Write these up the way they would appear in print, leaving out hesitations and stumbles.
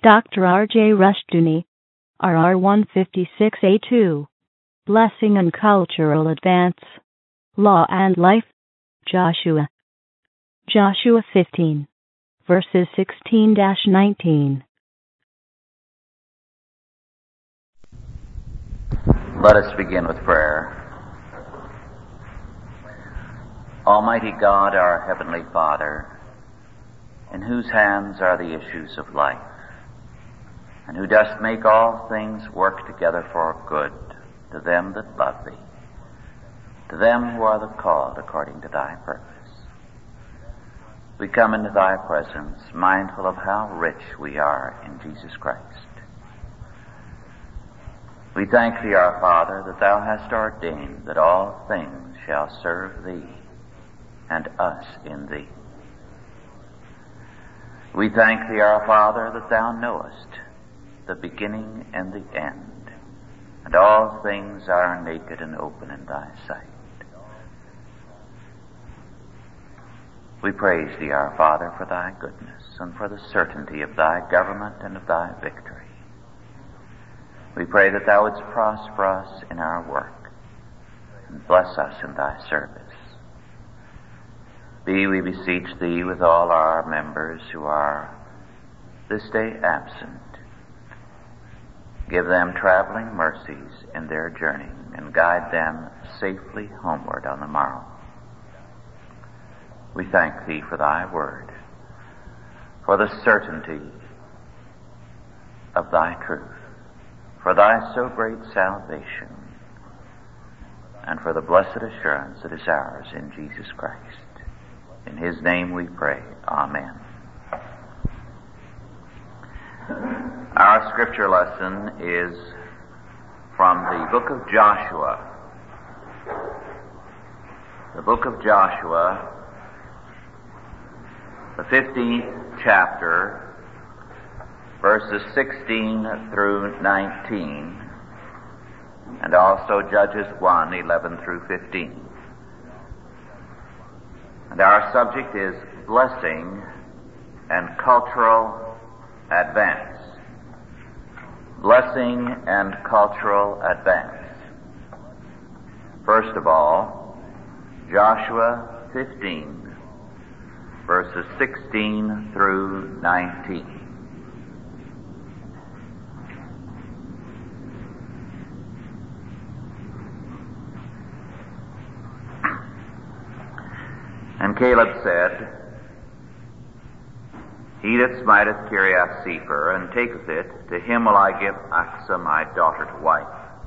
Dr. R.J. Rushdoony, RR 156A2. Blessing and Cultural Advance. Law and Life. Joshua 15, verses 16-19. Let us begin with prayer. Almighty God, our Heavenly Father, in whose hands are the issues of life, and who dost make all things work together for good to them that love Thee, to them who are the called according to Thy purpose. We come into Thy presence mindful of how rich we are in Jesus Christ. We thank Thee, our Father, that Thou hast ordained that all things shall serve Thee and us in Thee. We thank Thee, our Father, that Thou knowest the beginning and the end, and all things are naked and open in Thy sight. We praise Thee, our Father, for Thy goodness and for the certainty of Thy government and of Thy victory. We pray that Thou wouldst prosper us in our work and bless us in Thy service. Be, we beseech Thee, with all our members who are this day absent. Give them traveling mercies in their journey and guide them safely homeward on the morrow. We thank Thee for Thy word, for the certainty of Thy truth, for Thy so great salvation, and for the blessed assurance that is ours in Jesus Christ. In His name we pray. Amen. Our scripture lesson is from the book of Joshua. The book of Joshua, the 15th chapter, verses 16 through 19, and also Judges 1, 11 through 15. And our subject is blessing and cultural advance. Blessing and cultural advance. First of all, Joshua 15, verses 16 through 19. And Caleb said, He that smiteth Kiriath Sepher, and taketh it, to him will I give Achsah my daughter to wife.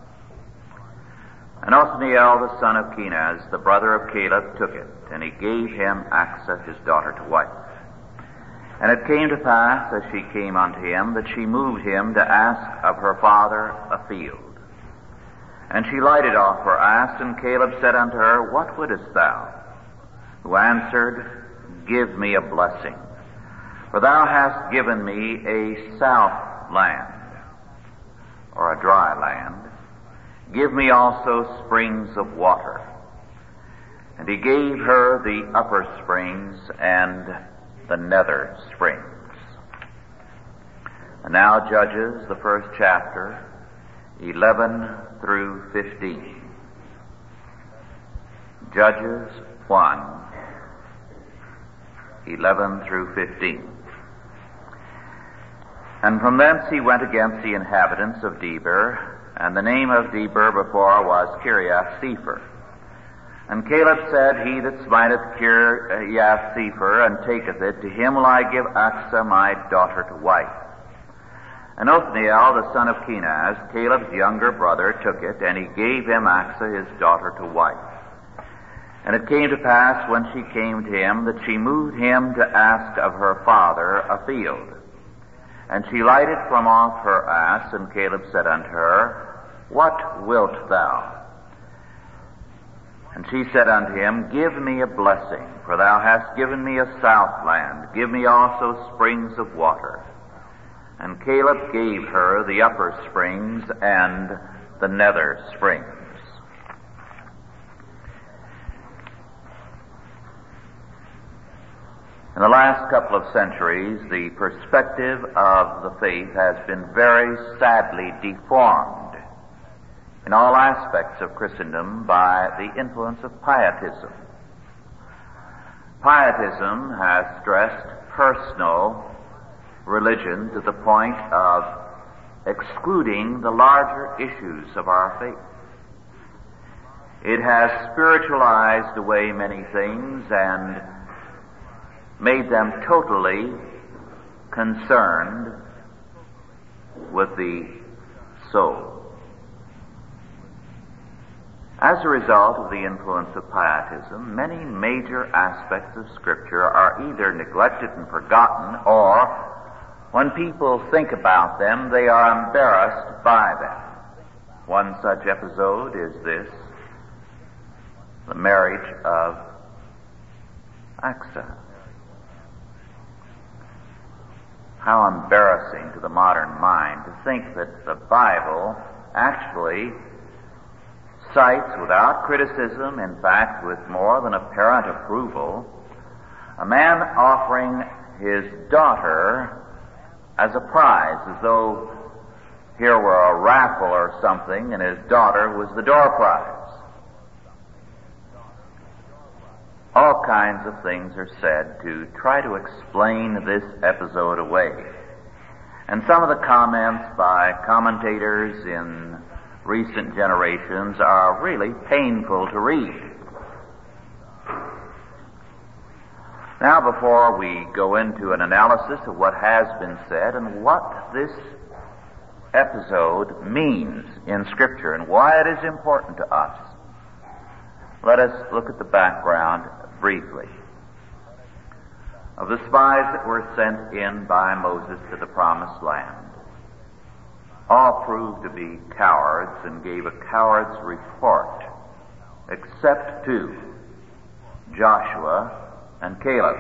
And Othniel the son of Kenaz, the brother of Caleb, took it, and he gave him Achsah his daughter to wife. And it came to pass, as she came unto him, that she moved him to ask of her father a field. And she lighted off her ass, and Caleb said unto her, What wouldest thou? Who answered, Give me a blessing, for thou hast given me a south land, or a dry land. Give me also springs of water. And he gave her the upper springs and the nether springs. And now Judges, the first chapter, 11 through 15. Judges 1, 11 through 15. And from thence he went against the inhabitants of Debir, and the name of Debir before was Kiriath Sepher. And Caleb said, He that smiteth Kiriath Sepher, and taketh it, to him will I give Achsah my daughter to wife. And Othniel the son of Kenaz, Caleb's younger brother, took it, and he gave him Achsah his daughter to wife. And it came to pass, when she came to him, that she moved him to ask of her father a field. And she lighted from off her ass, and Caleb said unto her, What wilt thou? And she said unto him, Give me a blessing, for thou hast given me a south land. Give me also springs of water. And Caleb gave her the upper springs and the nether springs. In the last couple of centuries, the perspective of the faith has been very sadly deformed in all aspects of Christendom by the influence of pietism. Pietism has stressed personal religion to the point of excluding the larger issues of our faith. It has spiritualized away many things and made them totally concerned with the soul. As a result of the influence of pietism, many major aspects of Scripture are either neglected and forgotten, or when people think about them, they are embarrassed by them. One such episode is this: the marriage of Achsah. How embarrassing to the modern mind to think that the Bible actually cites without criticism, in fact with more than apparent approval, a man offering his daughter as a prize, as though here were a raffle or something and his daughter was the door prize. All kinds of things are said to try to explain this episode away. And some of the comments by commentators in recent generations are really painful to read. Now, before we go into an analysis of what has been said and what this episode means in Scripture and why it is important to us, let us look at the background briefly. Of the spies that were sent in by Moses to the Promised Land, all proved to be cowards and gave a coward's report, except two, Joshua and Caleb.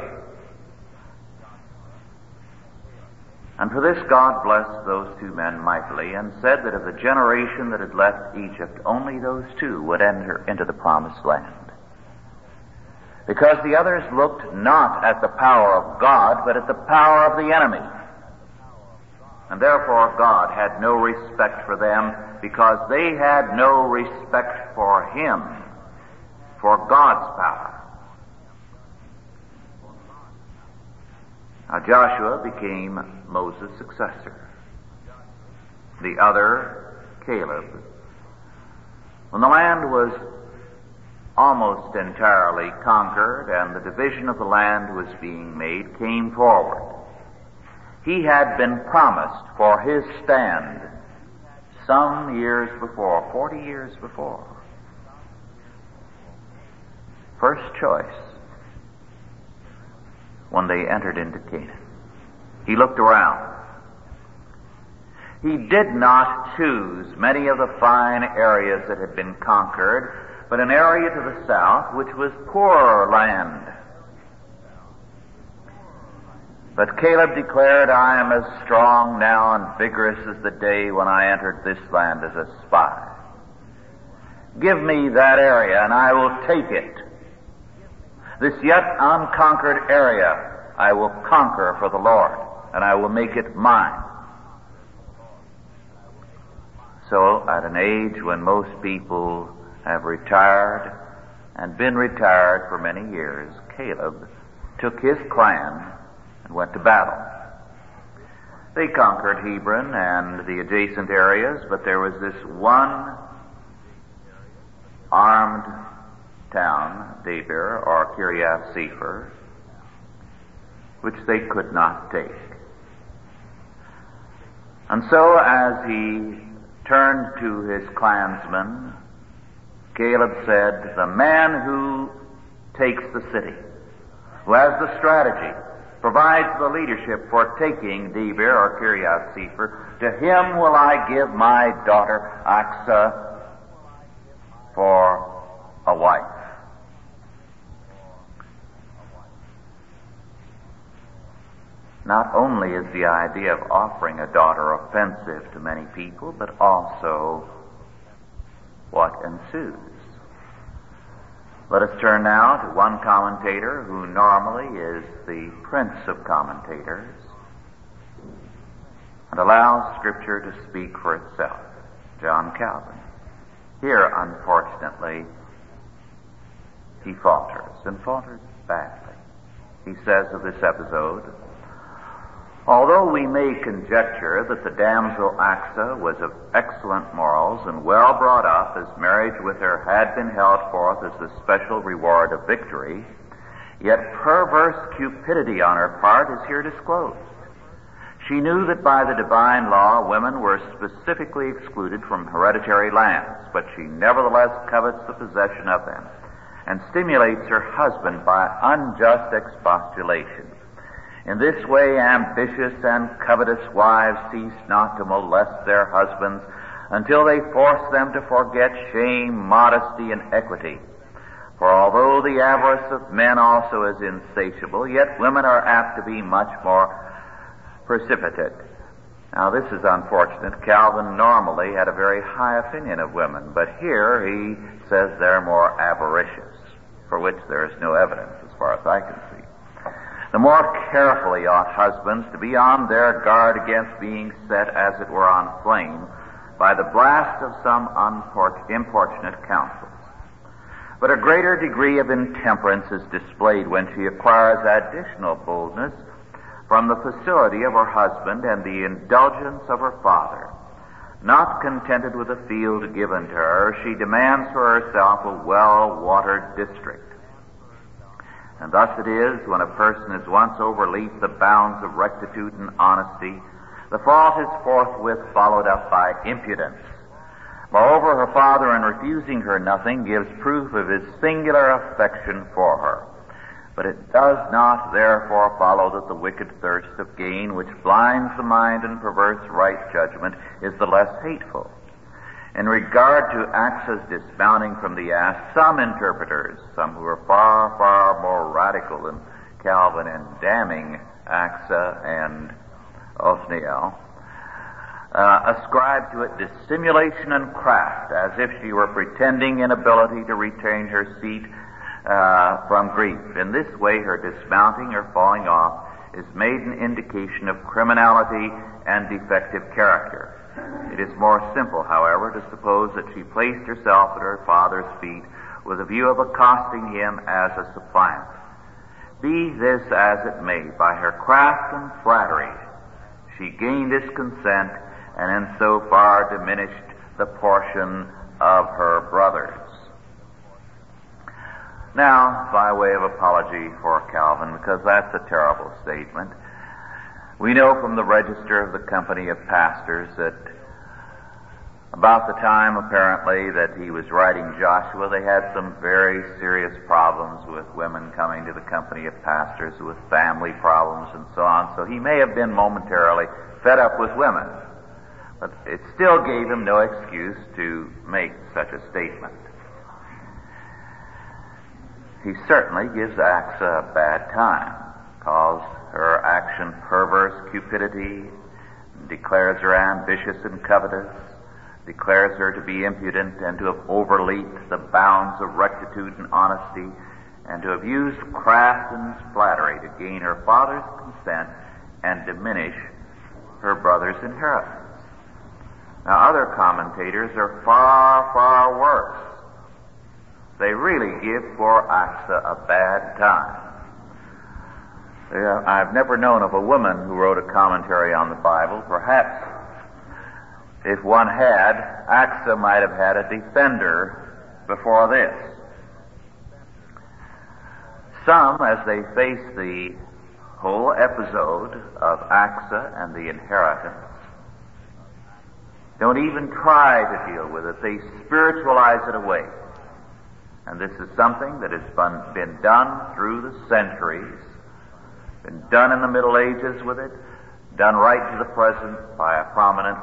And for this God blessed those two men mightily, and said that of the generation that had left Egypt, only those two would enter into the Promised Land. Because the others looked not at the power of God, but at the power of the enemy. And therefore God had no respect for them, because they had no respect for Him, for God's power. Now Joshua became Moses' successor. The other, Caleb. When the land was almost entirely conquered and the division of the land was being made, came forward. He had been promised for his stand some years before, 40 years before. First choice when they entered into Canaan. He looked around. He did not choose many of the fine areas that had been conquered, but an area to the south which was poorer land. But Caleb declared, I am as strong now and vigorous as the day when I entered this land as a spy. Give me that area and I will take it. This yet unconquered area I will conquer for the Lord, and I will make it mine. So, at an age when most people have retired and been retired for many years, Caleb took his clan and went to battle. They conquered Hebron and the adjacent areas, but there was this one armed town, Debir or Kiriath Sefer, which they could not take. And so as he turned to his clansmen, Caleb said, the man who takes the city, who has the strategy, provides the leadership for taking Debir or Kiriath Sefer, to him will I give my daughter Achsah for a wife. Not only is the idea of offering a daughter offensive to many people, but also what ensues. Let us turn now to one commentator who normally is the prince of commentators and allows Scripture to speak for itself, John Calvin. Here, unfortunately, he falters, and falters badly. He says of this episode, although we may conjecture that the damsel Axa was of excellent morals and well brought up, as marriage with her had been held forth as the special reward of victory, yet perverse cupidity on her part is here disclosed. She knew that by the divine law women were specifically excluded from hereditary lands, but she nevertheless covets the possession of them and stimulates her husband by unjust expostulation. In this way, ambitious and covetous wives cease not to molest their husbands until they force them to forget shame, modesty, and equity. For although the avarice of men also is insatiable, yet women are apt to be much more precipitate. Now, this is unfortunate. Calvin normally had a very high opinion of women, but here he says they're more avaricious, for which there is no evidence as far as I can see. The more carefully ought husbands to be on their guard against being set, as it were, on flame by the blast of some importunate counsels. But a greater degree of intemperance is displayed when she acquires additional boldness from the facility of her husband and the indulgence of her father. Not contented with the field given to her, she demands for herself a well-watered district. And thus it is, when a person has once overleaped the bounds of rectitude and honesty, the fault is forthwith followed up by impudence. Moreover, her father, in refusing her nothing, gives proof of his singular affection for her. But it does not therefore follow that the wicked thirst of gain, which blinds the mind and perverts right judgment, is the less hateful. In regard to Axa's dismounting from the ass, some interpreters, some who are far, far more radical than Calvin in damning Axa and Othniel, ascribe to it dissimulation and craft, as if she were pretending inability to retain her seat from grief. In this way, her dismounting or falling off is made an indication of criminality and defective character. It is more simple, however, to suppose that she placed herself at her father's feet with a view of accosting him as a suppliant. Be this as it may, by her craft and flattery, she gained his consent and in so far diminished the portion of her brothers. Now, by way of apology for Calvin, because that's a terrible statement, we know from the register of the Company of Pastors that about the time, apparently, that he was writing Joshua, they had some very serious problems with women coming to the Company of Pastors, with family problems and so on. So he may have been momentarily fed up with women, but it still gave him no excuse to make such a statement. He certainly gives Axa a bad time, calls her action perverse cupidity, declares her ambitious and covetous, declares her to be impudent and to have overleaped the bounds of rectitude and honesty, and to have used craft and flattery to gain her father's consent and diminish her brother's inheritance. Now, other commentators are far, far worse. They really give poor Axa a bad time. I've never known of a woman who wrote a commentary on the Bible. Perhaps if one had, Axa might have had a defender before this. Some, as they face the whole episode of Axa and the inheritance, don't even try to deal with it. They spiritualize it away. And this is something that has been done through the centuries, been done in the Middle Ages with it, done right to the present by a prominent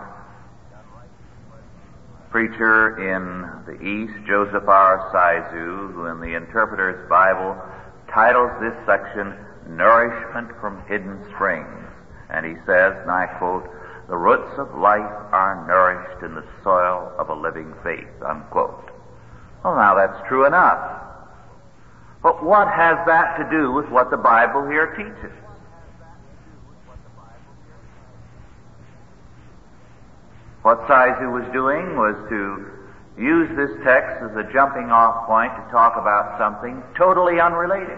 preacher in the East, Joseph R. Saizu, who in the Interpreter's Bible titles this section, Nourishment from Hidden Springs. And he says, and I quote, "The roots of life are nourished in the soil of a living faith," unquote. Well, now that's true enough. But what has that to do with what the Bible here teaches? What Saizu was doing was to use this text as a jumping off point to talk about something totally unrelated.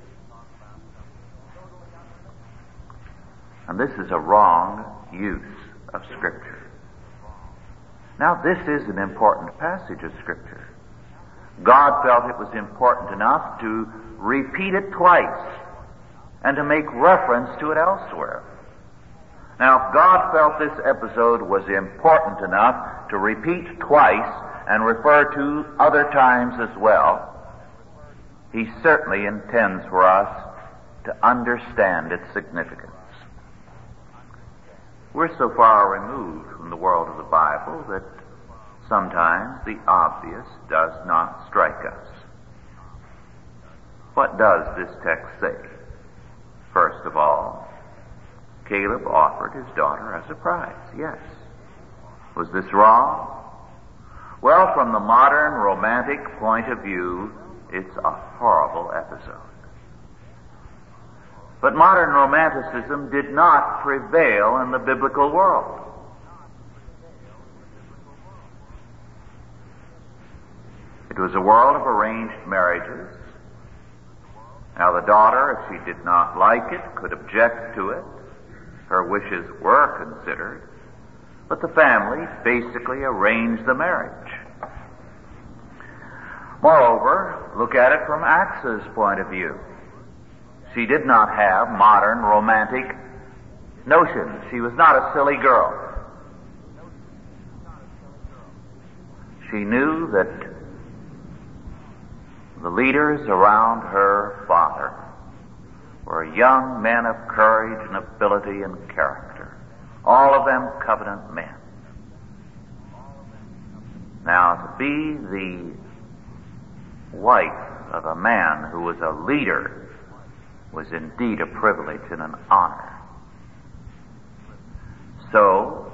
And this is a wrong use of Scripture. Now, this is an important passage of Scripture. God felt it was important enough to repeat it twice and to make reference to it elsewhere. Now, if God felt this episode was important enough to repeat twice and refer to other times as well, He certainly intends for us to understand its significance. We're so far removed from the world of the Bible that sometimes the obvious does not strike us. What does this text say? First of all, Caleb offered his daughter as a prize. Yes. Was this wrong? Well, from the modern romantic point of view, it's a horrible episode. But modern romanticism did not prevail in the biblical world. It was a world of arranged marriages. Now the daughter, if she did not like it, could object to it. Her wishes were considered. But the family basically arranged the marriage. Moreover, look at it from Achsah's point of view. She did not have modern romantic notions. She was not a silly girl. She knew that the leaders around her father were young men of courage and ability and character, all of them covenant men. Now, to be the wife of a man who was a leader was indeed a privilege and an honor. So,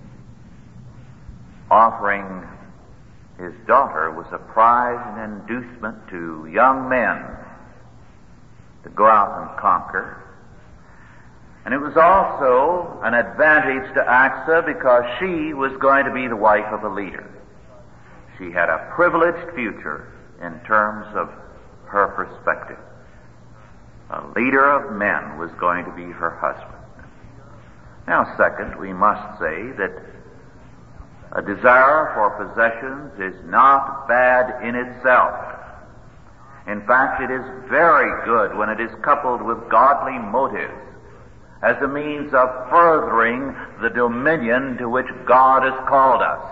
offering his daughter was a prize and inducement to young men to go out and conquer. And it was also an advantage to Achsah because she was going to be the wife of a leader. She had a privileged future in terms of her perspective. A leader of men was going to be her husband. Now, second, we must say that a desire for possessions is not bad in itself. In fact, it is very good when it is coupled with godly motives as a means of furthering the dominion to which God has called us.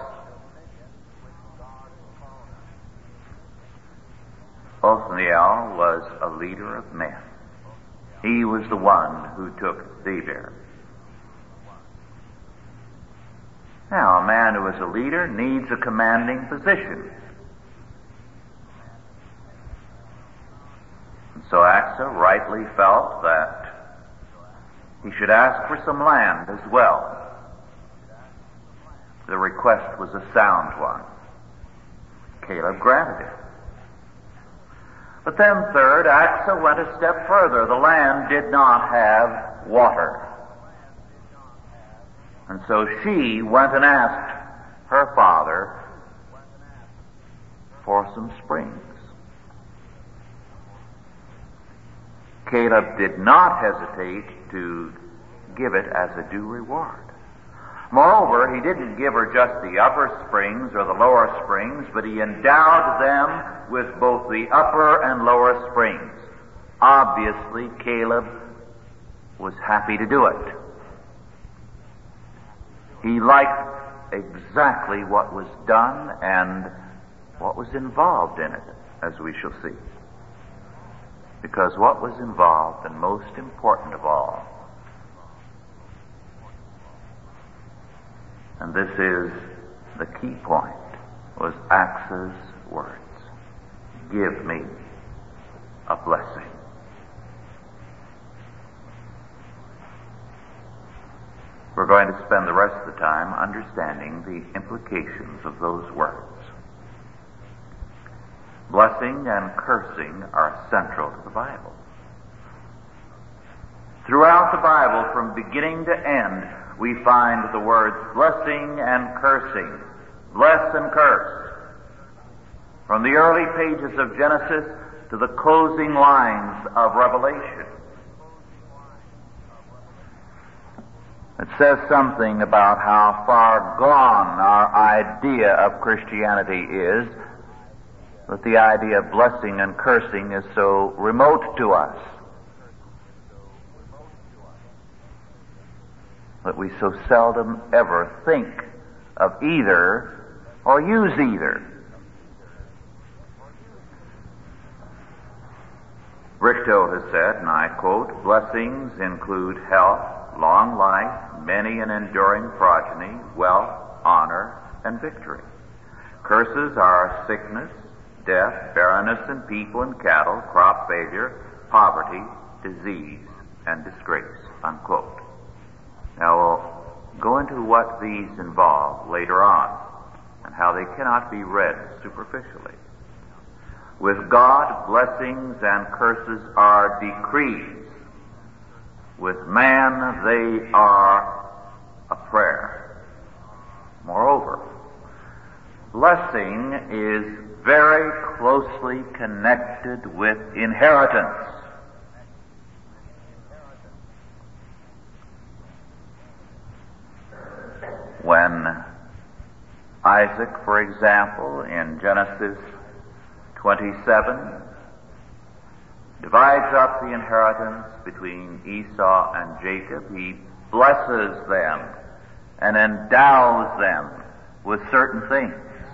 Othniel was a leader of men. He was the one who took Debir. Now, a man who is a leader needs a commanding position. And so Achsah rightly felt that he should ask for some land as well. The request was a sound one. Caleb granted it. But then third, Achsah went a step further. The land did not have water. And so she went and asked her father for some springs. Caleb did not hesitate to give it as a due reward. Moreover, he didn't give her just the upper springs or the lower springs, but he endowed them with both the upper and lower springs. Obviously, Caleb was happy to do it. He liked exactly what was done and what was involved in it, as we shall see. Because what was involved, and most important of all, and this is the key point, was Achsah's words. Give me a blessing. We're going to spend the rest of the time understanding the implications of those words. Blessing and cursing are central to the Bible. Throughout the Bible, from beginning to end, we find the words blessing and cursing, bless and curse. From the early pages of Genesis to the closing lines of Revelation. It says something about how far gone our idea of Christianity is, that the idea of blessing and cursing is so remote to us, that we so seldom ever think of either or use either. Brichto has said, and I quote, "Blessings include health, long life, many and enduring progeny, wealth, honor, and victory. Curses are sickness, death, barrenness in people and cattle, crop failure, poverty, disease, and disgrace," unquote. Now we'll go into what these involve later on and how they cannot be read superficially. With God, blessings and curses are decrees. With man, they are a prayer. Moreover, blessing is very closely connected with inheritance. When Isaac, for example, in Genesis 27, divides up the inheritance between Esau and Jacob, he blesses them and endows them with certain things,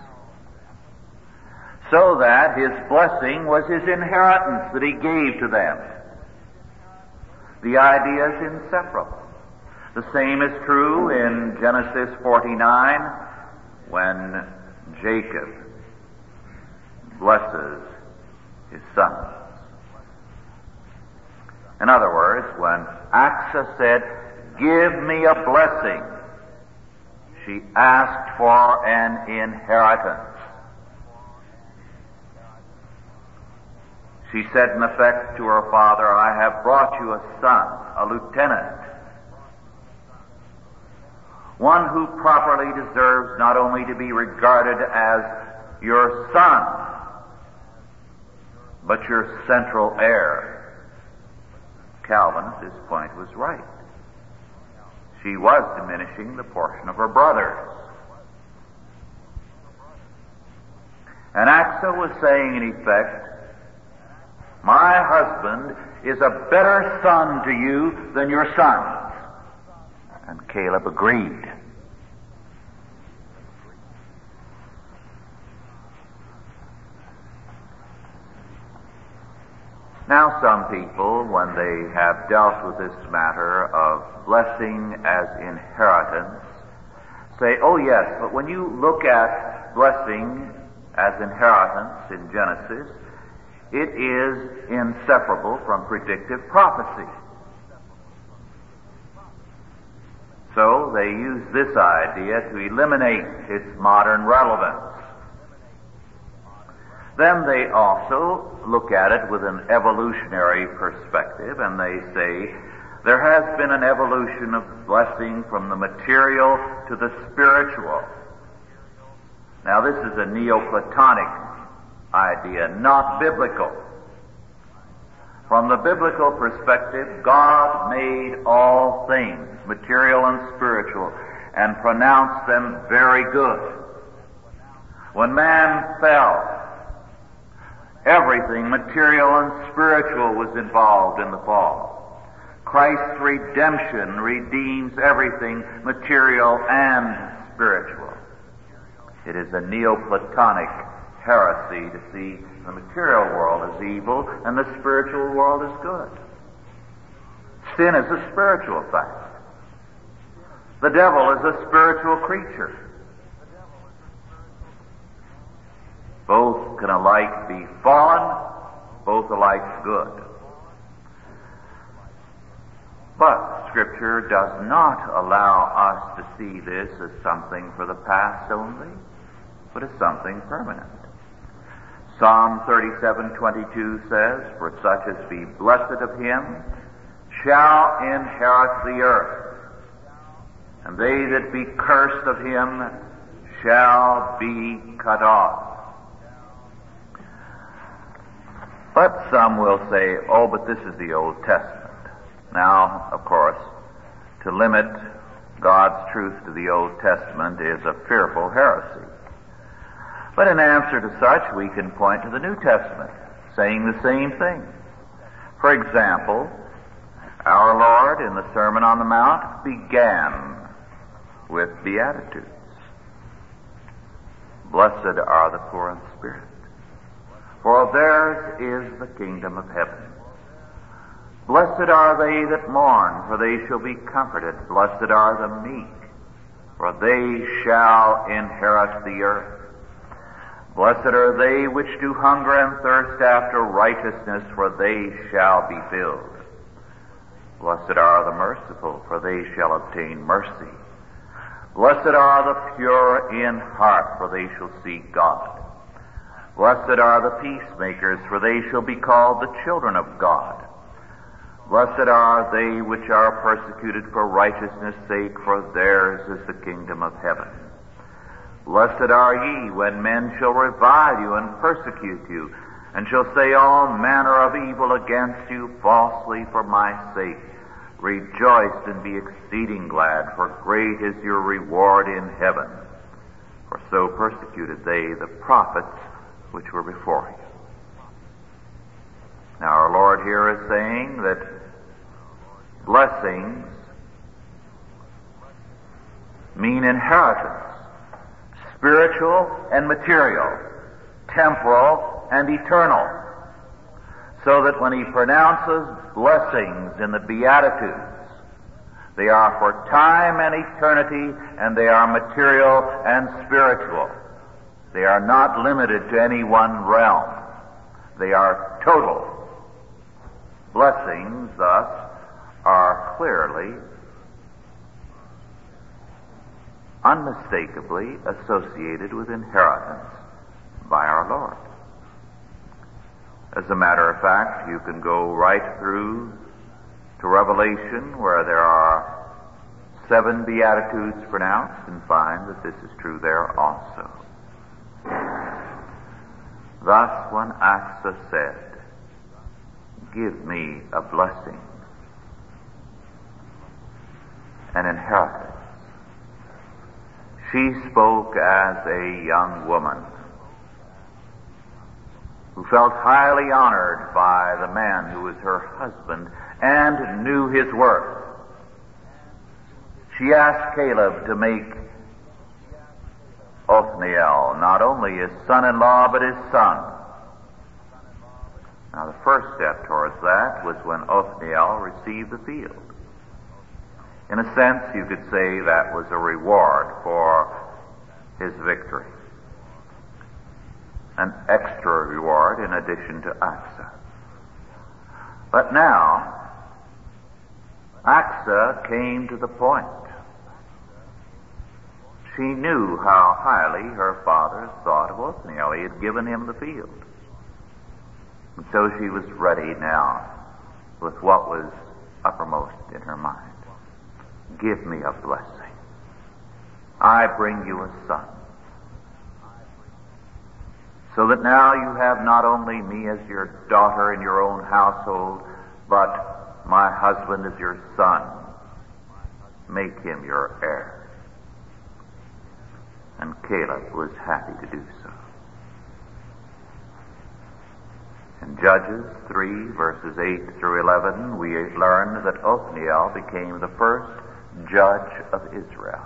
so that his blessing was his inheritance that he gave to them. The idea is inseparable. The same is true in Genesis 49, when Jacob blesses his sons. In other words, when Achsah said, "Give me a blessing," she asked for an inheritance. She said in effect to her father, "I have brought you a son, a lieutenant, one who properly deserves not only to be regarded as your son, but your central heir." Calvin, at this point, was right. She was diminishing the portion of her brothers. And Achsah was saying, in effect, "My husband is a better son to you than your sons." And Caleb agreed. Now some people, when they have dealt with this matter of blessing as inheritance, say, "Oh yes, but when you look at blessing as inheritance in Genesis, it is inseparable from predictive prophecy." So they use this idea to eliminate its modern relevance. Then they also look at it with an evolutionary perspective, and they say there has been an evolution of blessing from the material to the spiritual. Now this is a Neoplatonic idea, not biblical. From the biblical perspective, God made all things, material and spiritual, and pronounced them very good. When man fell, everything material and spiritual was involved in the fall. Christ's redemption redeems everything material and spiritual. It is a Neoplatonic heresy to see the material world as evil and the spiritual world as good. Sin is a spiritual fact. The devil is a spiritual creature. Both can alike be fallen, both alike good. But Scripture does not allow us to see this as something for the past only, but as something permanent. Psalm 37:22 says, "For such as be blessed of him shall inherit the earth, and they that be cursed of him shall be cut off." But some will say, "Oh, but this is the Old Testament." Now, of course, to limit God's truth to the Old Testament is a fearful heresy. But in answer to such, we can point to the New Testament, saying the same thing. For example, our Lord in the Sermon on the Mount began with Beatitudes. Blessed are the poor in spirit, for theirs is the kingdom of heaven. Blessed are they that mourn, for they shall be comforted. Blessed are the meek, for they shall inherit the earth. Blessed are they which do hunger and thirst after righteousness, for they shall be filled. Blessed are the merciful, for they shall obtain mercy. Blessed are the pure in heart, for they shall see God. Blessed are the peacemakers, for they shall be called the children of God. Blessed are they which are persecuted for righteousness' sake, for theirs is the kingdom of heaven. Blessed are ye when men shall revile you and persecute you, and shall say all manner of evil against you falsely for my sake. Rejoice and be exceeding glad, for great is your reward in heaven. For so persecuted they the prophets which were before you. Now our Lord here is saying that blessings mean inheritance, spiritual and material, temporal and eternal. So that when he pronounces blessings in the Beatitudes, they are for time and eternity, and they are material and spiritual. They are not limited to any one realm. They are total. Blessings, thus, are clearly, unmistakably associated with inheritance by our Lord. As a matter of fact, you can go right through to Revelation, where there are 7 Beatitudes pronounced, and find that this is true there also. Thus, when Achsah said, "Give me a blessing, an inheritance," she spoke as a young woman who felt highly honored by the man who was her husband and knew his worth. She asked Caleb to make Othniel not only his son-in-law, but his son. Now the first step towards that was when Othniel received the field. In a sense, you could say that was a reward for his victory. An extra reward in addition to Achsah. But now, Achsah came to the point. She knew how highly her father thought of Othniel. He had given him the field. And so she was ready now with what was uppermost in her mind. Give me a blessing. I bring you a son. So that now you have not only me as your daughter in your own household, but my husband as your son. Make him your heir. And Caleb was happy to do so. In Judges 3, verses 8 through 11, we learn that Othniel became the first judge of Israel.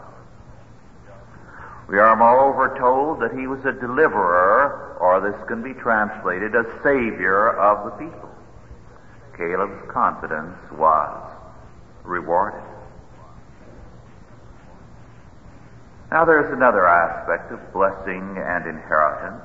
We are moreover told that he was a deliverer, or this can be translated, a savior of the people. Caleb's confidence was rewarded. Now there's another aspect of blessing and inheritance.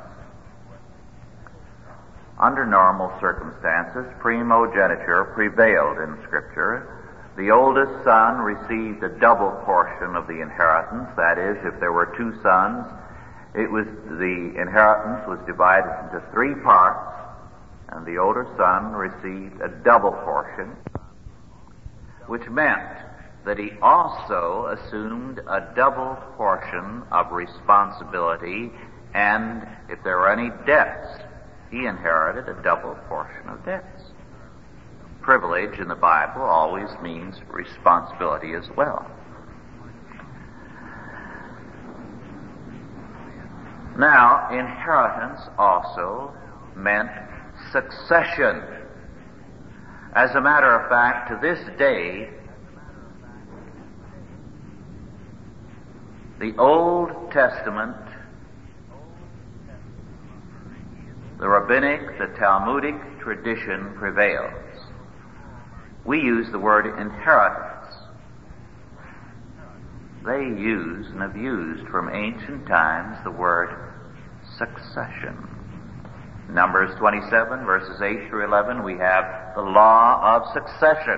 Under normal circumstances, primogeniture prevailed in Scripture. The oldest son received a double portion of the inheritance. That is, if there were 2 sons, The inheritance was divided into 3 parts, and the older son received a double portion, which meant that he also assumed a double portion of responsibility, and if there were any debts, he inherited a double portion of debts. Privilege in the Bible always means responsibility as well. Now, inheritance also meant succession. As a matter of fact, to this day, the Old Testament, the rabbinic, the Talmudic tradition prevails. We use the word inheritance. They use and have used from ancient times the word succession. Numbers 27, verses 8 through 11, we have the law of succession.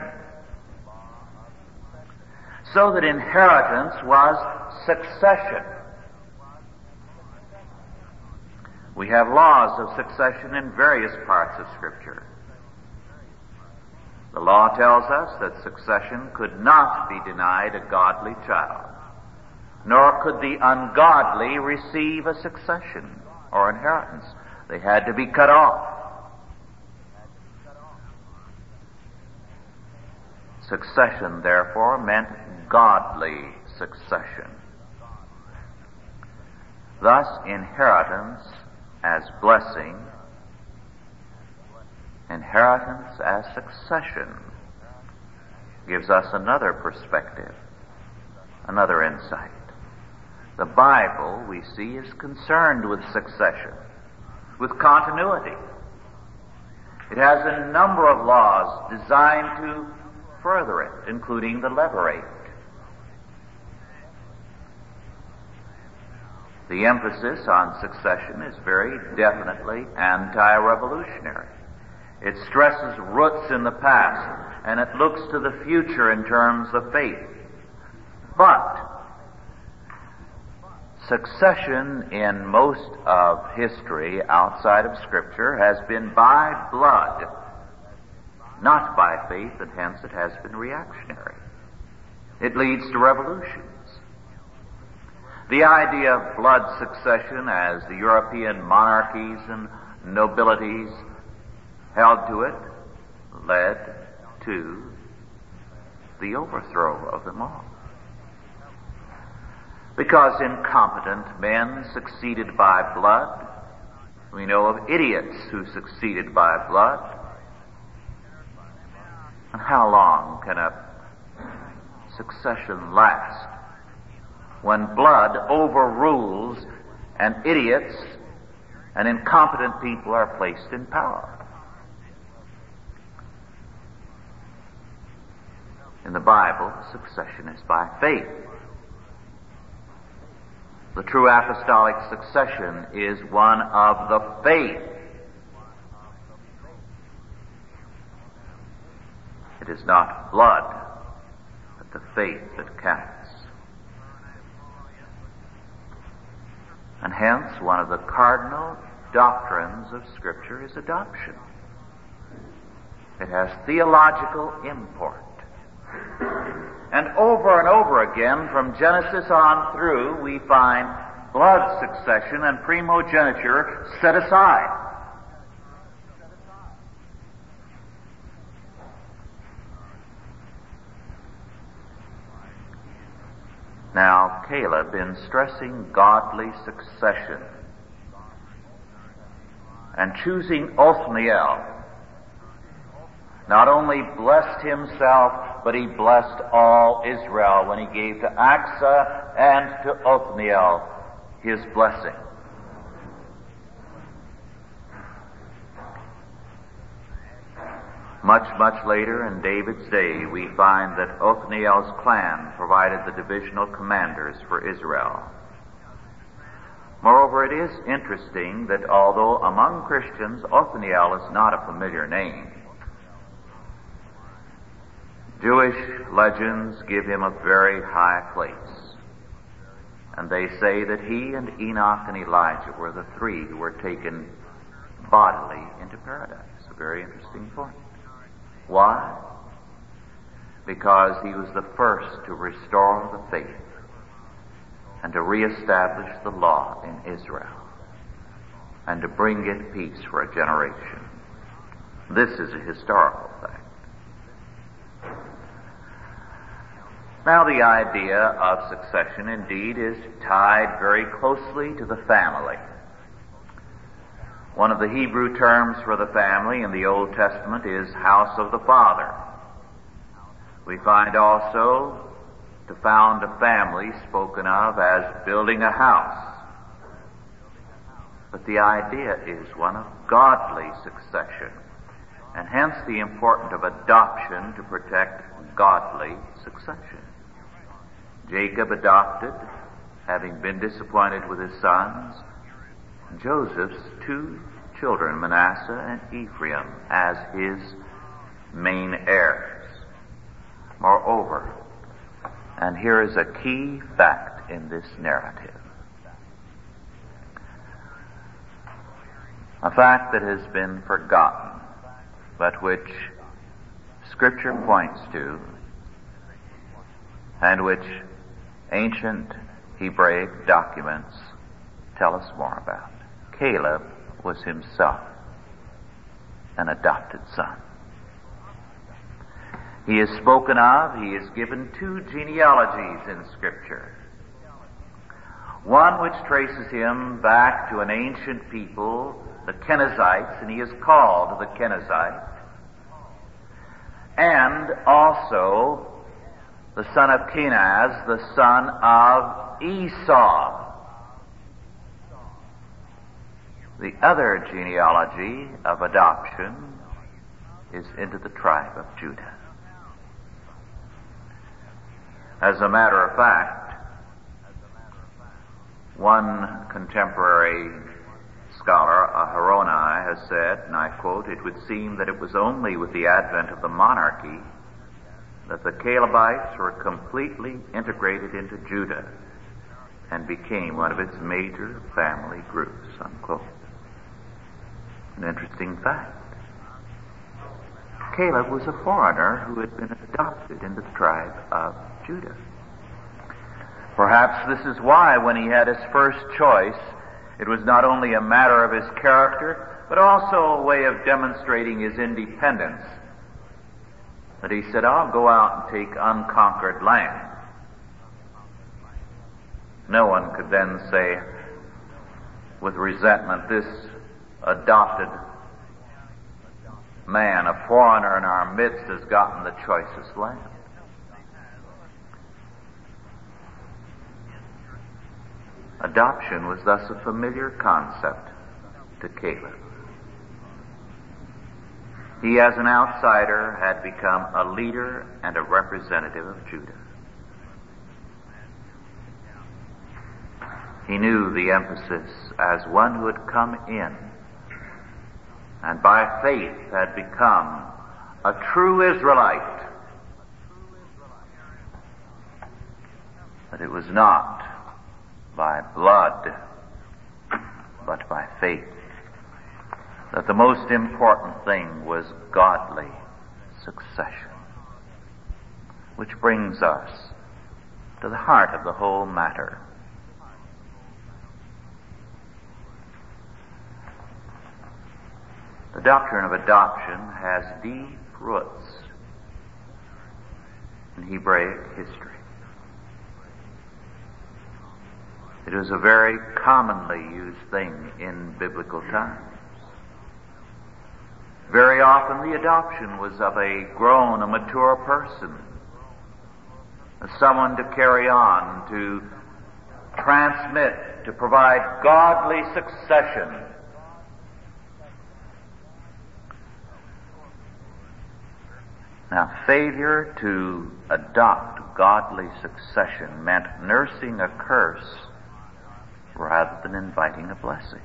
So that inheritance was succession. We have laws of succession in various parts of Scripture. The law tells us that succession could not be denied a godly child, nor could the ungodly receive a succession or inheritance. They had to be cut off. Succession, therefore, meant godly succession. Thus, inheritance as blessing, inheritance as succession, gives us another perspective, another insight. The Bible, we see, is concerned with succession, with continuity. It has a number of laws designed to further it, including the levirate. The emphasis on succession is very definitely anti-revolutionary. It stresses roots in the past, and it looks to the future in terms of faith. But succession in most of history outside of Scripture has been by blood, not by faith, and hence it has been reactionary. It leads to revolutions. The idea of blood succession, as the European monarchies and nobilities held to it, led to the overthrow of them all. Because incompetent men succeeded by blood, we know of idiots who succeeded by blood. And how long can a succession last when blood overrules and idiots and incompetent people are placed in power? In the Bible, succession is by faith. The true apostolic succession is one of the faith. It is not blood, but the faith that counts. And hence, one of the cardinal doctrines of Scripture is adoption. It has theological import. And over again, from Genesis on through, we find blood succession and primogeniture set aside. Now, Caleb, in stressing godly succession and choosing Othniel, not only blessed himself, but he blessed all Israel when he gave to Achsah and to Othniel his blessing. Much later in David's day, we find that Othniel's clan provided the divisional commanders for Israel. Moreover, it is interesting that although among Christians Othniel is not a familiar name, Jewish legends give him a very high place. And they say that he and Enoch and Elijah were the three who were taken bodily into paradise. A very interesting point. Why? Because he was the first to restore the faith and to reestablish the law in Israel and to bring it peace for a generation. This is a historical fact. Now, the idea of succession indeed is tied very closely to the family. One of the Hebrew terms for the family in the Old Testament is house of the father. We find also to found a family spoken of as building a house. But the idea is one of godly succession, and hence the importance of adoption to protect godly succession. Jacob adopted, having been disappointed with his sons, Joseph's two children, Manasseh and Ephraim, as his main heirs. Moreover, and here is a key fact in this narrative, a fact that has been forgotten, but which Scripture points to, and which ancient Hebraic documents tell us more about. Caleb was himself an adopted son. He is spoken of, he is given two genealogies in Scripture. One which traces him back to an ancient people, the Kenizzites, and he is called the Kenizzite. And also the son of Kenaz, the son of Esau. The other genealogy of adoption is into the tribe of Judah. As a matter of fact, one contemporary scholar, Aharonai, has said, and I quote, "It would seem that it was only with the advent of the monarchy that the Calebites were completely integrated into Judah and became one of its major family groups," unquote. An interesting fact. Caleb was a foreigner who had been adopted into the tribe of Judah. Perhaps this is why, when he had his first choice, it was not only a matter of his character, but also a way of demonstrating his independence, that he said, "I'll go out and take unconquered land." No one could then say with resentment, "This adopted man, a foreigner in our midst, has gotten the choicest land." Adoption was thus a familiar concept to Caleb. He, as an outsider, had become a leader and a representative of Judah. He knew the emphasis as one who had come in and by faith had become a true Israelite. That it was not by blood, but by faith. That the most important thing was godly succession. Which brings us to the heart of the whole matter. The doctrine of adoption has deep roots in Hebraic history. It is a very commonly used thing in biblical times. Very often the adoption was of a grown, a mature person, as someone to carry on, to transmit, to provide godly succession. Now, failure to adopt godly succession meant nursing a curse rather than inviting a blessing.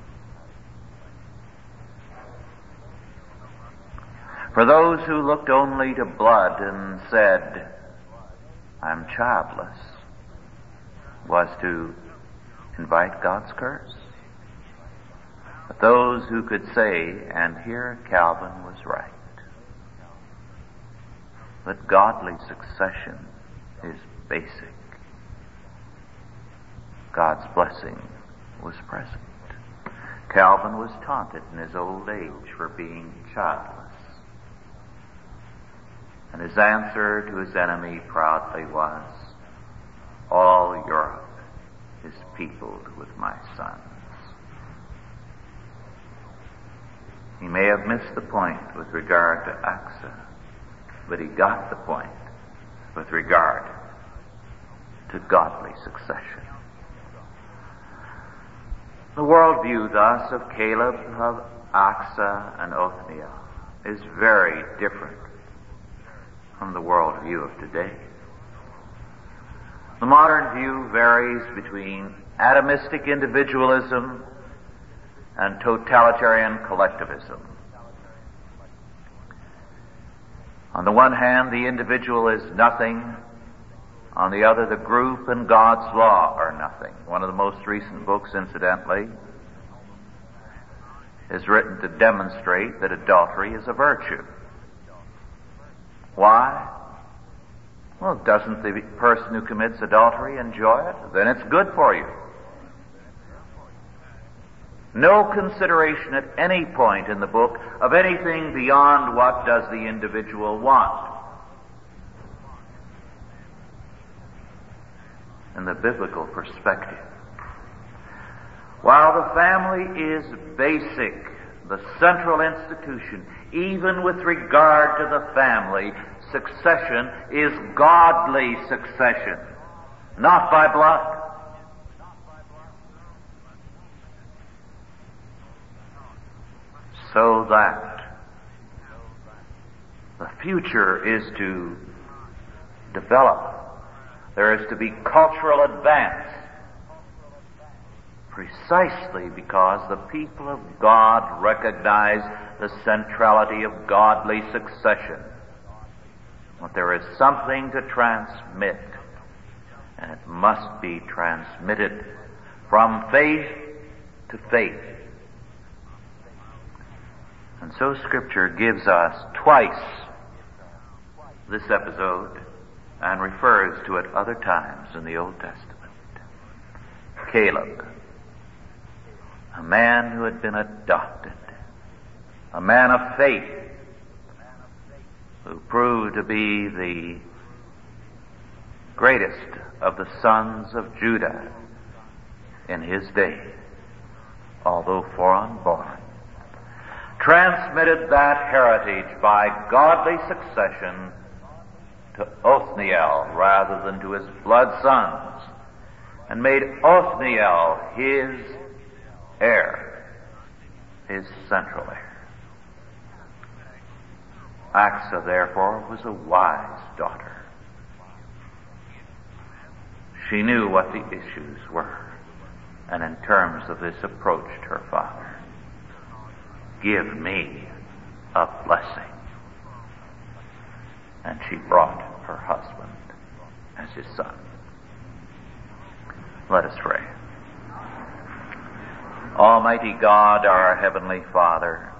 For those who looked only to blood and said, "I'm childless," was to invite God's curse. But those who could say, and here Calvin was right, that godly succession is basic, God's blessing was present. Calvin was taunted in his old age for being childless. And his answer to his enemy proudly was, all Europe is peopled with my sons. He may have missed the point with regard to Axa, but he got the point with regard to godly succession. The worldview, thus, of Caleb, of Axa, and Othniel is very different from the worldview of today. The modern view varies between atomistic individualism and totalitarian collectivism. On the one hand, the individual is nothing. On the other, the group and God's law are nothing. One of the most recent books, incidentally, is written to demonstrate that adultery is a virtue. Why? Well, doesn't the person who commits adultery enjoy it? Then it's good for you. No consideration at any point in the book of anything beyond what does the individual want. In the biblical perspective, while the family is basic, the central institution, even with regard to the family, succession is godly succession, not by blood. So that the future is to develop. There is to be cultural advance, precisely because the people of God recognize the centrality of godly succession. But there is something to transmit, and it must be transmitted from faith to faith. And so Scripture gives us twice this episode and refers to it other times in the Old Testament. Caleb, a man who had been adopted, a man of faith, who proved to be the greatest of the sons of Judah in his day, although foreign born, transmitted that heritage by godly succession to Othniel rather than to his blood sons, and made Othniel his heir, his central heir. Axa, therefore, was a wise daughter. She knew what the issues were, and in terms of this approached her father. Give me a blessing. And she brought her husband as his son. Let us pray. Almighty God, our Heavenly Father,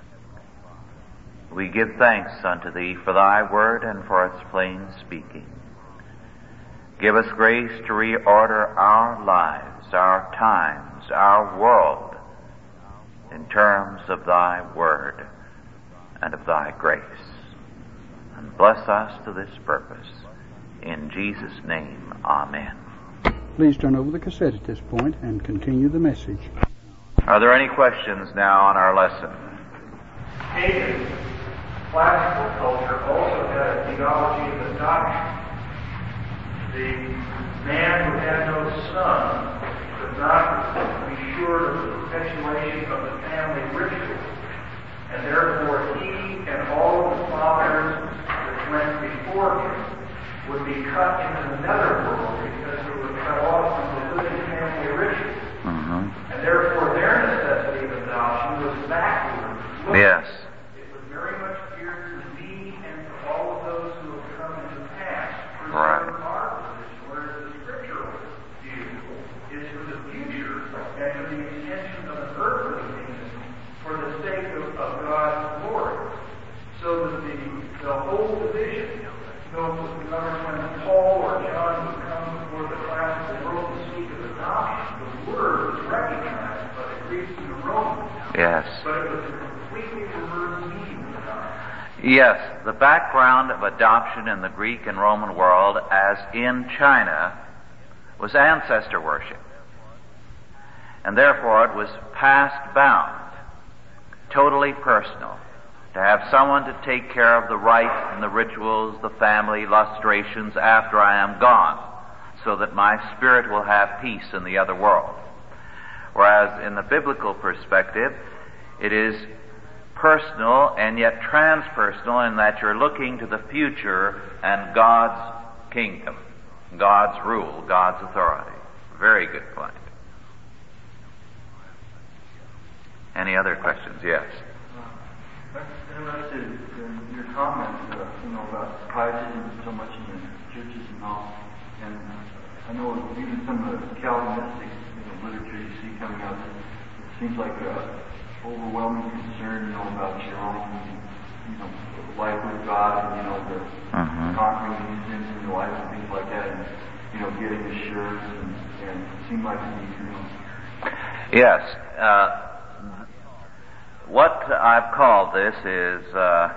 we give thanks unto Thee for Thy word and for its plain speaking. Give us grace to reorder our lives, our times, our world in terms of Thy word and of Thy grace. And bless us to this purpose. In Jesus' name, amen. Please turn over the cassette at this point and continue the message. Are there any questions now on our lesson? Pagan classical culture also had a theology of adoption. The man who had no son could not be sure of the perpetuation of the family ritual, and therefore he and all of the fathers that went before him would be cut into the netherworld because they were cut off from the living family ritual. And therefore their necessity of adoption was backward. Yes. It was very much geared to me and to all of those who have come in the past. Right. Our position, whereas the scriptural view is for the future the extension of an earthly kingdom for the sake of God's glory. So that the whole division, when Paul or John would come before the classical world to speak of adoption, the word was recognized by the Greeks and the Romans. Yes. But it was a completely reversed meaning of adoption. Yes, the background of adoption in the Greek and Roman world, as in China, was ancestor worship. And therefore it was past bound, totally personal, to have someone to take care of the rites and the rituals, the family lustrations after I am gone, so that my spirit will have peace in the other world. Whereas in the biblical perspective, it is personal and yet transpersonal in that you're looking to the future and God's kingdom, God's rule, God's authority. Very good point. Any other questions? Yes. Interested in your comments, about pietism so much in the churches and all. And I know even some of the Calvinistic literature you see coming out, it seems like overwhelming concern, about your own, life with God and, the conquering these sins in your life and things like that, and, getting assurance and it seemed like Yes. What I've called this is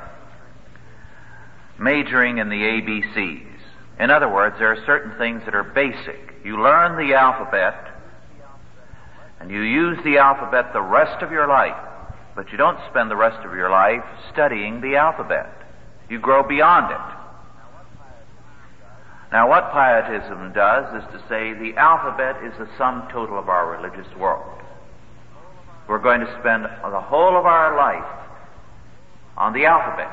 majoring in the ABCs. In other words, there are certain things that are basic. You learn the alphabet, and you use the alphabet the rest of your life, but you don't spend the rest of your life studying the alphabet. You grow beyond it. Now, what pietism does is to say the alphabet is the sum total of our religious world. We're going to spend the whole of our life on the alphabet.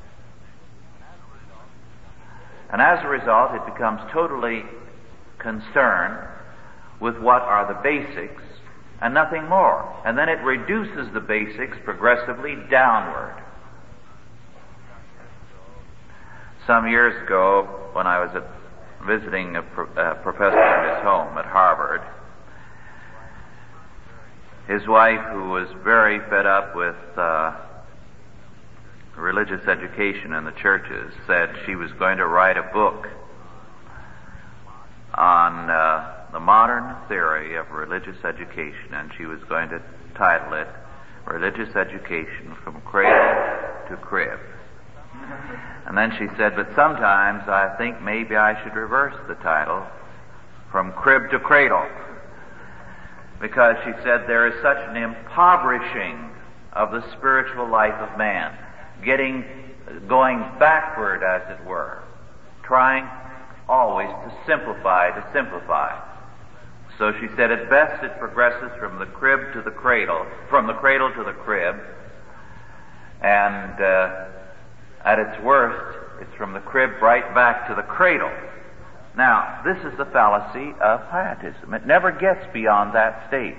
And as a result, it becomes totally concerned with what are the basics and nothing more. And then it reduces the basics progressively downward. Some years ago, when I was visiting a professor in his home at Harvard, his wife, who was very fed up with religious education in the churches, said she was going to write a book on the modern theory of religious education, and she was going to title it Religious Education from Cradle to Crib. And then she said, but sometimes I think maybe I should reverse the title, From Crib to Cradle. Because she said there is such an impoverishing of the spiritual life of man, going backward, as it were, trying always to simplify. So she said at best it progresses from the crib to the cradle, from the cradle to the crib, and at its worst, it's from the crib right back to the cradle. Now, this is the fallacy of pietism. It never gets beyond that stage.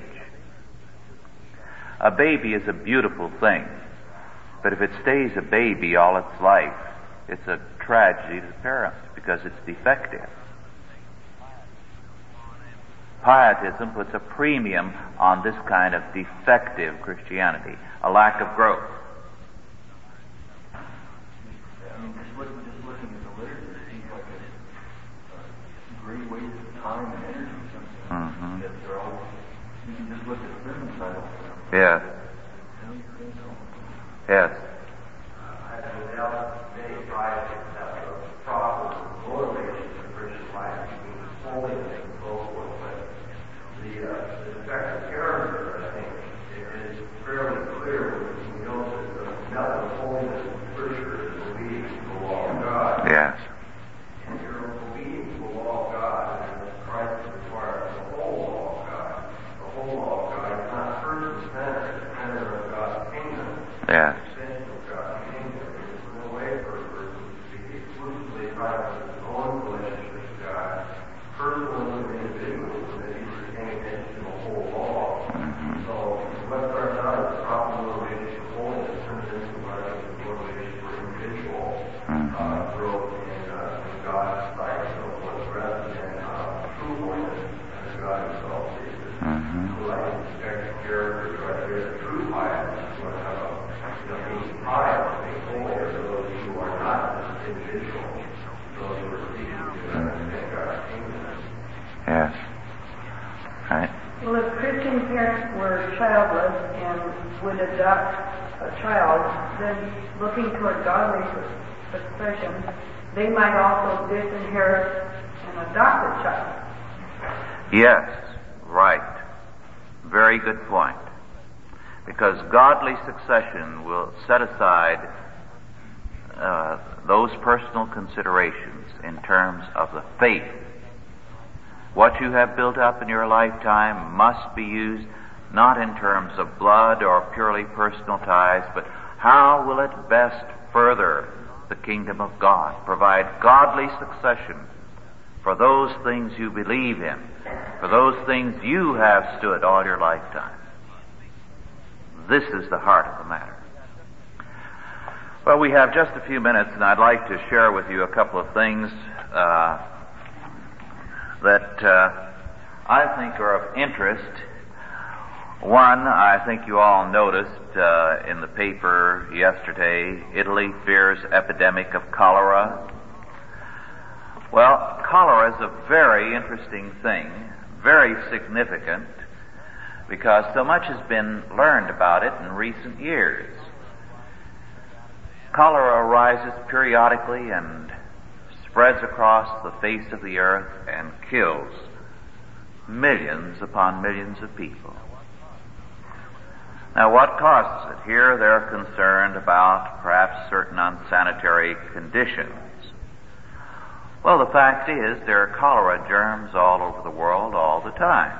A baby is a beautiful thing, but if it stays a baby all its life, it's a tragedy to the parents because it's defective. Pietism puts a premium on this kind of defective Christianity, a lack of growth. Just looking at the literature, it seems like a great waste of time and energy. Mm-hmm. You can just look at the sermon title. Yes. Yes. Proper motivation for Christian life, holiness and so forth, but the defective character, I think, is fairly clear when we know that the method of holiness in Scripture is obedience to the law of God. Yes. And you're obedient to the law of God, and Christ requires the whole law of God. The whole law of God is not person-centered, it's centered of God's kingdom. Yes. Extension of God's kingdom. There's no way for a person to be exclusively private with his own relationship with God, personal and individual, so that he's paying attention to the whole law. So what starts out as a proper motivation for holiness turns into a motivation for individual growth in God's sight, so rather than true holiness as God himself sees it. So do I need to strengthen character? Do I create a true piety? Do I have being pious, being holy, or those who are not individual, those who are seeking to understand God's kingdom? Yes. Right. Well, if Christian parents were childless and would adopt a child, then looking toward godly succession, they might also disinherit an adopted child. Yes, right. Very good point. Because godly succession will set aside those personal considerations in terms of the faith. What you have built up in your lifetime must be used not in terms of blood or purely personal ties, but how will it best further the kingdom of God, provide godly succession for those things you believe in, for those things you have stood all your lifetime. This is the heart of the matter. Well, we have just a few minutes, and I'd like to share with you a couple of things that I think are of interest. One, I think you all noticed in the paper yesterday, Italy fears epidemic of cholera. Well, cholera is a very interesting thing, very significant, because so much has been learned about it in recent years. Cholera arises periodically and spreads across the face of the earth and kills millions upon millions of people. Now, what causes it? Here they're concerned about perhaps certain unsanitary conditions. Well, the fact is there are cholera germs all over the world all the time.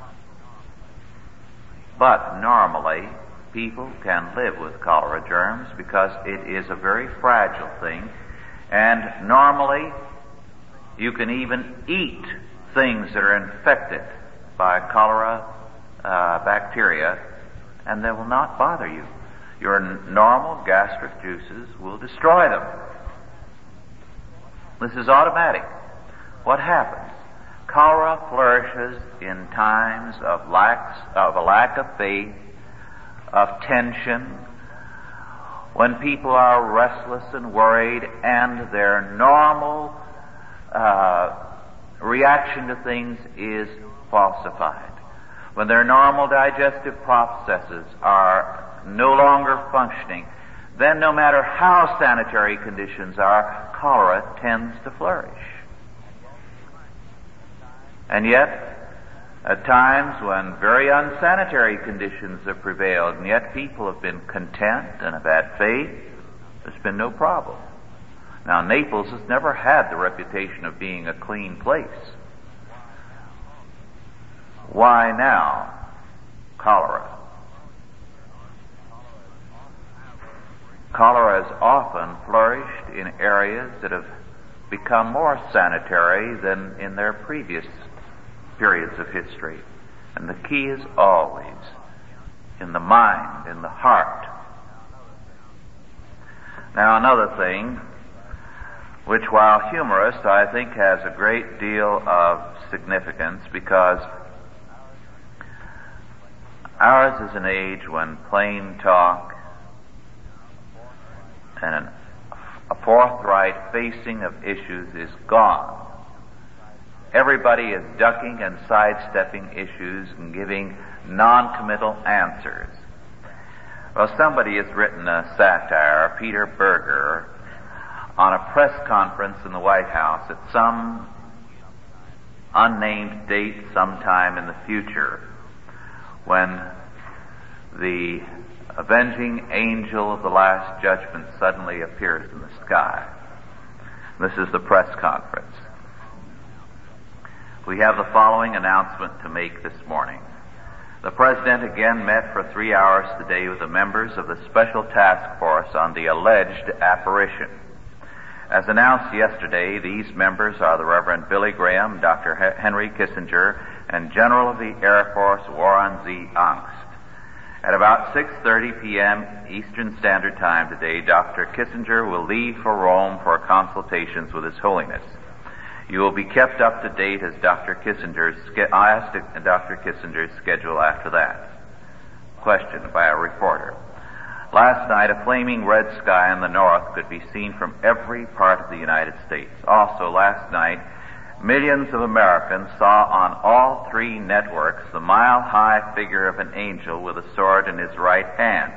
But normally, people can live with cholera germs because it is a very fragile thing. And normally, you can even eat things that are infected by cholera bacteria, and they will not bother you. Your normal gastric juices will destroy them. This is automatic. What happens? Cholera flourishes in times of a lack of faith, of tension, when people are restless and worried, and their normal reaction to things is falsified. When their normal digestive processes are no longer functioning, then no matter how sanitary conditions are, cholera tends to flourish. And yet, at times when very unsanitary conditions have prevailed, and yet people have been content and have had faith, there's been no problem. Now, Naples has never had the reputation of being a clean place. Why now cholera? Cholera has often flourished in areas that have become more sanitary than in their previous periods of history. And the key is always in the mind, in the heart. Now, another thing, which while humorous, I think has a great deal of significance, because ours is an age when plain talk and a forthright facing of issues is gone. Everybody is ducking and sidestepping issues and giving non-committal answers. Well, somebody has written a satire, Peter Berger, on a press conference in the White House at some unnamed date sometime in the future, when the avenging angel of the last judgment suddenly appears in the sky. This is the press conference. We have the following announcement to make this morning. The President again met for 3 hours today with the members of the Special Task Force on the alleged apparition. As announced yesterday, these members are the Reverend Billy Graham, Dr. Henry Kissinger, and General of the Air Force Warren Z. Angst. At about 6:30 p.m. Eastern Standard Time today, Dr. Kissinger will leave for Rome for consultations with His Holiness. You will be kept up to date as Dr. Kissinger's schedule after that. Question by a reporter. Last night, a flaming red sky in the north could be seen from every part of the United States. Also, last night, millions of Americans saw on all three networks the mile-high figure of an angel with a sword in his right hand.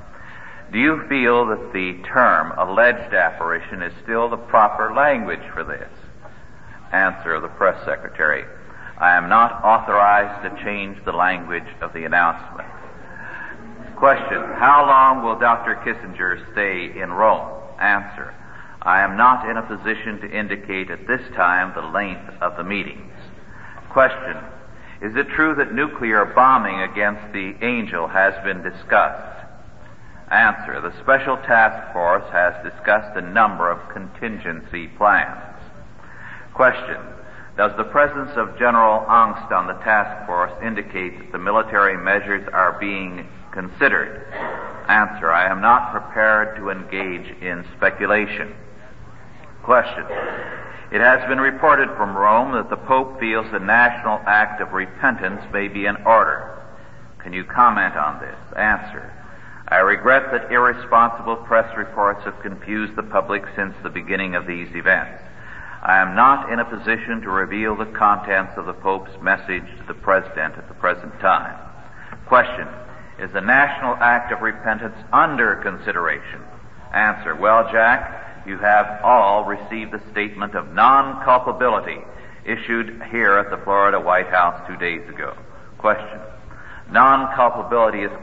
Do you feel that the term alleged apparition is still the proper language for this? Answer of the press secretary. I am not authorized to change the language of the announcement. Question. How long will Dr. Kissinger stay in Rome? Answer. I am not in a position to indicate at this time the length of the meetings. Question. Is it true that nuclear bombing against the angel has been discussed? Answer. The Special Task Force has discussed a number of contingency plans. Question. Does the presence of General Angst on the task force indicate that the military measures are being considered? Answer. I am not prepared to engage in speculation. Question. It has been reported from Rome that the Pope feels the national act of repentance may be in order. Can you comment on this? Answer. I regret that irresponsible press reports have confused the public since the beginning of these events. I am not in a position to reveal the contents of the Pope's message to the President at the present time. Question. Is the national act of repentance under consideration? Answer. Well, Jack, you have all received the statement of non-culpability issued here at the Florida White House 2 days ago. Question. Non-culpability is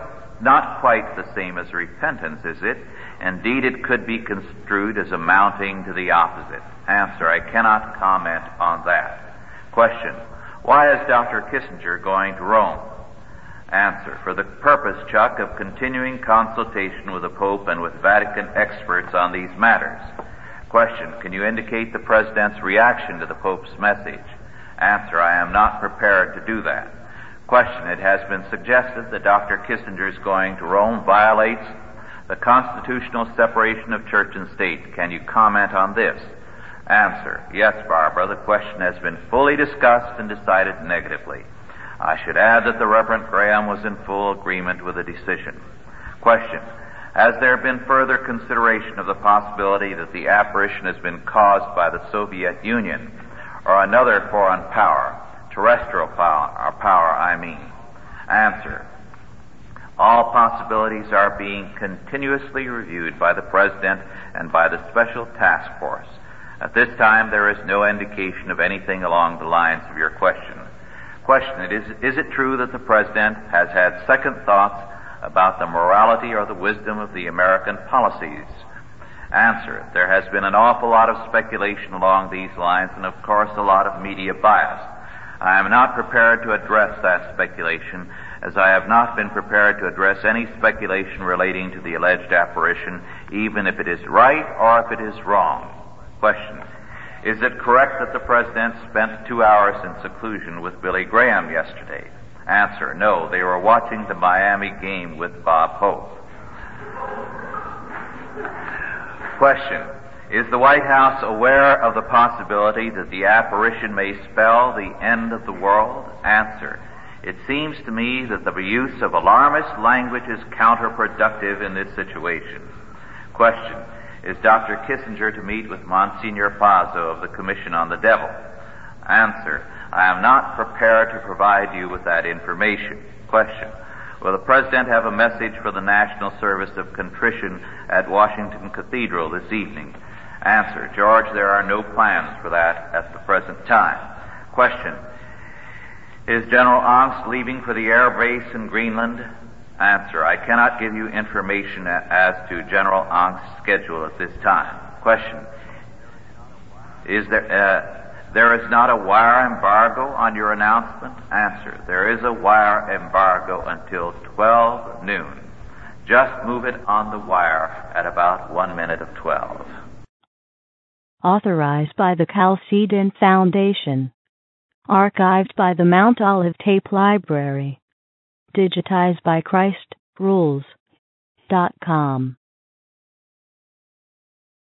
not quite the same as repentance, is it? Indeed, it could be construed as amounting to the opposite. Answer. I cannot comment on that. Question. Why is Dr. Kissinger going to Rome? Answer. For the purpose, Chuck, of continuing consultation with the Pope and with Vatican experts on these matters. Question. Can you indicate the President's reaction to the Pope's message? Answer. I am not prepared to do that. Question. It has been suggested that Dr. Kissinger's going to Rome violates the constitutional separation of church and state. Can you comment on this? Answer. Yes, Barbara, the question has been fully discussed and decided negatively. I should add that the Reverend Graham was in full agreement with the decision. Question. Has there been further consideration of the possibility that the apparition has been caused by the Soviet Union or another foreign power, terrestrial power, I mean? Answer. All possibilities are being continuously reviewed by the President and by the Special Task Force. At this time, there is no indication of anything along the lines of your question. Question. Is it true that the President has had second thoughts about the morality or the wisdom of the American policies? Answer. There has been an awful lot of speculation along these lines and, of course, a lot of media bias. I am not prepared to address that speculation, as I have not been prepared to address any speculation relating to the alleged apparition, even if it is right or if it is wrong. Question. Is it correct that the President spent 2 hours in seclusion with Billy Graham yesterday? Answer. No, they were watching the Miami game with Bob Hope. Question. Is the White House aware of the possibility that the apparition may spell the end of the world? Answer. It seems to me that the use of alarmist language is counterproductive in this situation. Question. Is Dr. Kissinger to meet with Monsignor Pazzo of the Commission on the Devil? Answer. I am not prepared to provide you with that information. Question. Will the President have a message for the National Service of Contrition at Washington Cathedral this evening? Answer. George, there are no plans for that at the present time. Question. Is General Angst leaving for the air base in Greenland? Answer. I cannot give you information as to General Angst's schedule at this time. Question. Is there is not a wire embargo on your announcement? Answer. There is a wire embargo until 12 noon. Just move it on the wire at about 1 minute of 12. Authorized by the Chalcedon Foundation. Archived by the Mount Olive Tape Library. Digitized by ChristRules.com.